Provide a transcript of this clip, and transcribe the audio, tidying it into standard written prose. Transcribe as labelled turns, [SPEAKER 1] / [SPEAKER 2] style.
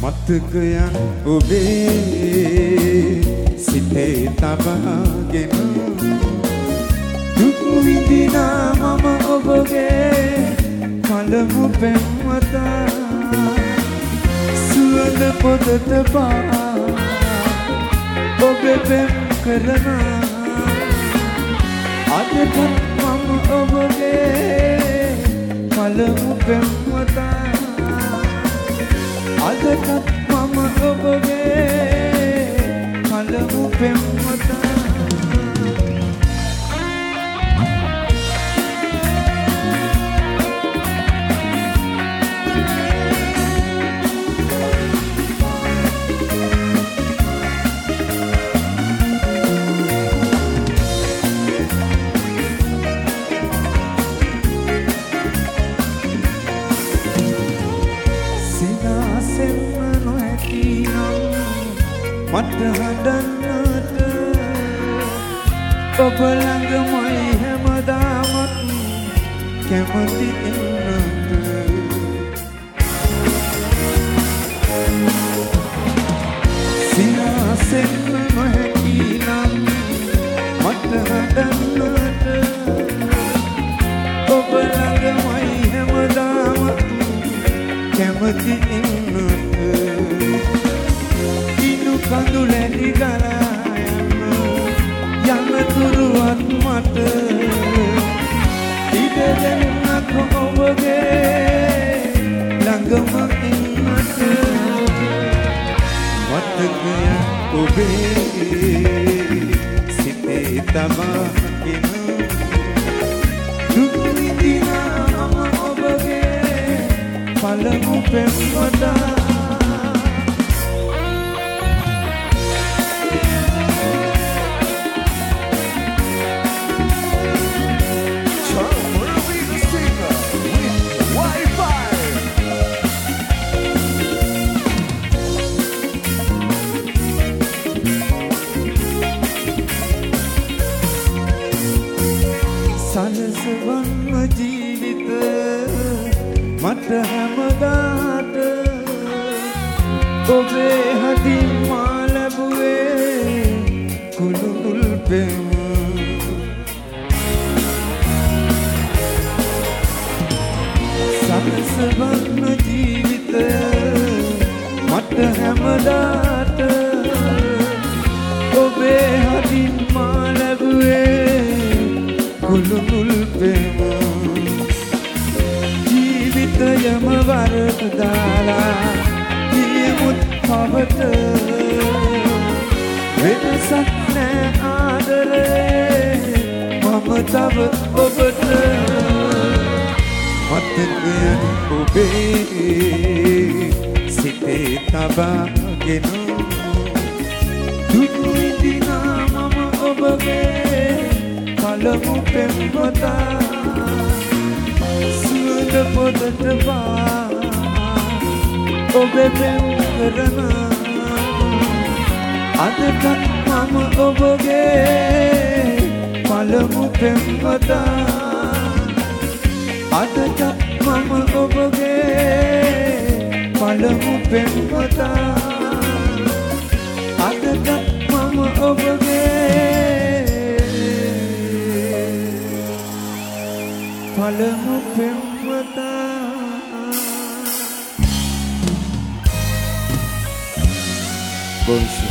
[SPEAKER 1] මතකයන් ඔබේ සිතේ තබාගෙන දුක් විඳිනා මම ඔබගේ පළමු පෙම්වතා සුවඳ පොතට පා ඔබේ පෙම් කරනා අදටත් මම ඔබගේ පළමු පෙම්වතා අදටත් මම ඔබගේ පළමු පෙම්වතා මට හදන්නට ඔබ ළඟමයි හැමදාමත් කැමති ඉන්නට සිනාසෙන්න නොහැකි නම් මට හදන්නට ඔබ ළඟමයි හැමදාමත් කැමති ඉන්නට කඳුලැලි ගලා යන තුරුවත් මට ඉඩ දෙන්නක් ඔබගේ ළඟම ඉන්නට මතකයන් ඔබේ සිතේ තබාගෙන දුක් විඳිනා මම ඔබගේ පළමු පෙම්වතා සලසවන්න ජීවිත මට හැමදාට ඔබේ හදින් මා ලැබුවේ කුළුමුල් පෙම සලසවන්න ජීවිත මට හැමදාට ඔබේ හදින් මා ලැබුවේ කුළුමුල් පෙම ජීවිතයම වරට දාලා ගියමුත් පවට වෙනසක් නෑ ආදරේ මම තව ඔබට මතකයන් ඔබේ සිතේ තබාගෙන දුක් විඳිනා මම ඔබගේ පළමු පෙම්වතා සුවඳ පොතට පා ඔබේ පෙම් කරනා අදටත් මම ඔබගේ පළමු පෙම්වතා අදටත් මම ඔබගේ පළමු පෙම්වතා අදටත් මම ඔබගේ පළමු පෙම්වතා බොන්සු